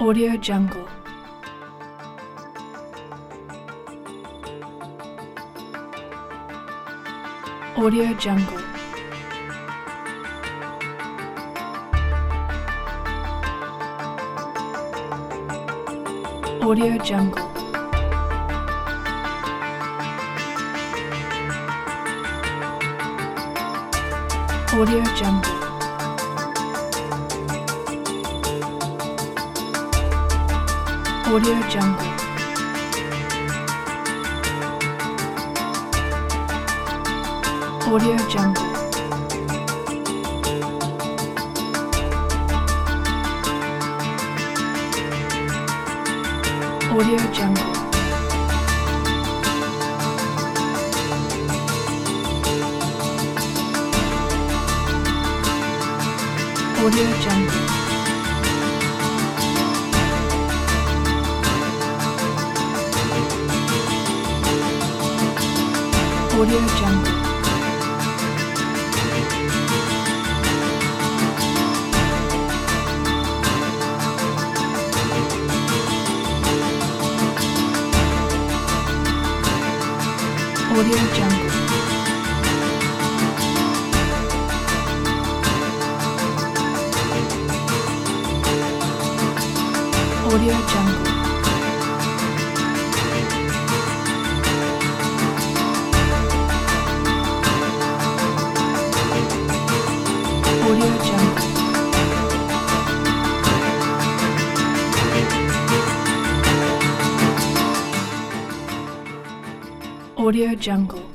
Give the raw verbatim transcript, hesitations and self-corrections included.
Audio Jungle. Audio Jungle. Audio Jungle. Audio Jungle. Audio Jungle. Audio Jungle. Audio Jungle. Audio Jungle. Audio Jungle. Audio Jungle. Audio Jungle. Audio Jungle. Audio Jungle.